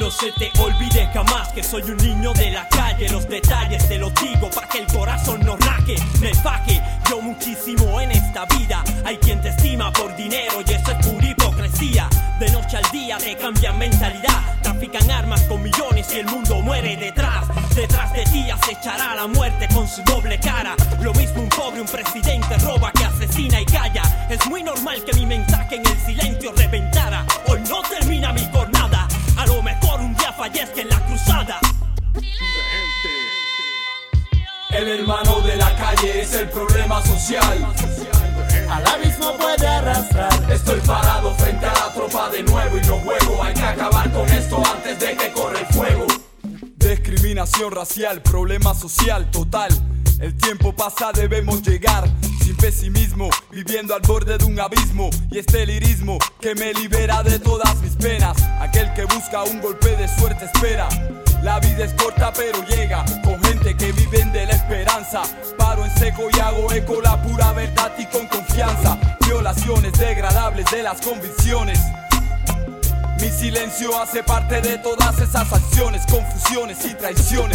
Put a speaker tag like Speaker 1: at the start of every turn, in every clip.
Speaker 1: no se te olvide jamás que soy un niño de la calle. Los detalles te los digo pa' que el corazón no raje. Me faje yo muchísimo en esta vida. Hay quien te estima por dinero y eso es pura hipocresía. De noche al día te cambian mentalidad. Trafican armas con millones y el mundo muere detrás. Detrás de ti acechará la muerte con su doble cara. Lo mismo un pobre, un presidente roba que asesina y calla. Es muy normal que mi mensaje en el silencio reventara. Hoy no termina mi jornada. A lo mejor un día fallezca en la cruzada.
Speaker 2: El hermano de la calle es el problema social.
Speaker 3: Al abismo puede arrastrar.
Speaker 2: Estoy parado frente a la tropa de nuevo y no juego. Hay que acabar con esto antes de que corra el fuego.
Speaker 4: Discriminación racial, problema social total. El tiempo pasa, debemos llegar sin pesimismo, viviendo al borde de un abismo. Y este lirismo que me libera de todas mis penas. Aquel que busca un golpe de suerte espera. La vida es corta pero llega, con gente que viven de la esperanza. Paro en seco y hago eco la pura verdad y con confianza. Violaciones degradables de las convicciones. Mi silencio hace parte de todas esas acciones, confusiones y traiciones.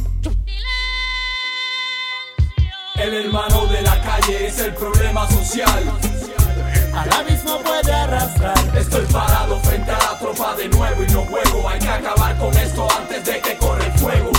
Speaker 2: El hermano de la calle es el problema social.
Speaker 3: Al abismo puede arrastrar.
Speaker 2: Estoy parado frente a la tropa de nuevo y no juego. Hay que acabar con esto antes de que corra el fuego.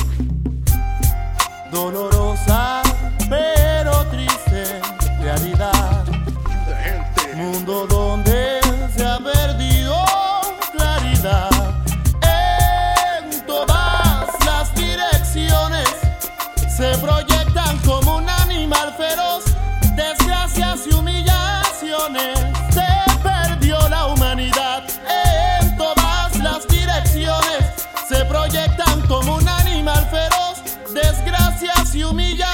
Speaker 3: Dolorosa pero triste realidad. Mundo donde se ha perdido claridad. En todas las direcciones se proyectan como un animal feroz. Desgracias y humillaciones. Se perdió la humanidad. En todas las direcciones se proyectan como un animal feroz. Desgracias y humillaciones.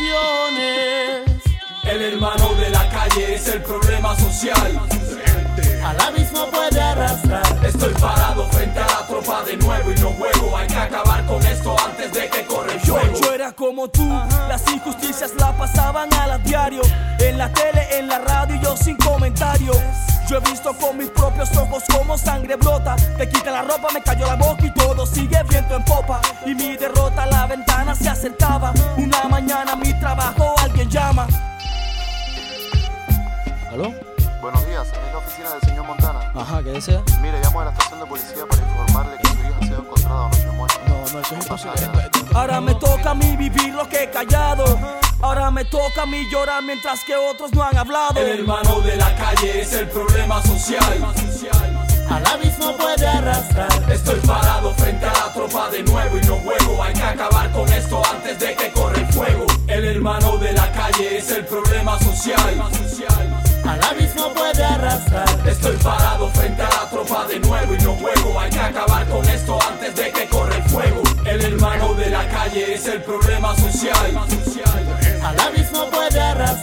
Speaker 2: El hermano de la calle es el problema social.
Speaker 3: Al abismo puede arrastrar.
Speaker 2: Estoy parado frente a la tropa de nuevo y no juego. Hay que acabar con esto antes de que corra el fuego.
Speaker 1: Yo era como tú, las injusticias la pasaban a diario. En la tele, en la radio y yo sin comentario. Yo he visto con mis propios ojos como sangre brota. Te quita la ropa, me cayó la boca y todo sigue viento en popa. Y mi derrota a la ventana se acercaba. Una mañana mi trabajo alguien llama.
Speaker 5: ¿Aló?
Speaker 6: Buenos días, es la oficina del señor Montana.
Speaker 5: Ajá, ¿qué desea?
Speaker 6: Mire, llamo a la estación de policía para informarle que su hija ha sido encontrada anoche muerta.
Speaker 5: No, eso es imposible.
Speaker 1: Ahora me toca a mí vivir lo que he callado. Ahora me toca a mí llorar mientras que otros no han hablado.
Speaker 2: El hermano de la calle es el problema social.
Speaker 3: Al abismo puede arrastrar.
Speaker 2: Estoy parado frente a la tropa de nuevo y no juego. Hay que acabar con esto antes de que corra el fuego. El hermano de la calle es el problema social.
Speaker 3: Al abismo puede arrastrar.
Speaker 2: Estoy parado frente a la tropa de nuevo y no juego. Hay que acabar con esto antes de que corra el fuego. El hermano de la calle es el problema social.
Speaker 3: Al abismo puede arrastrar.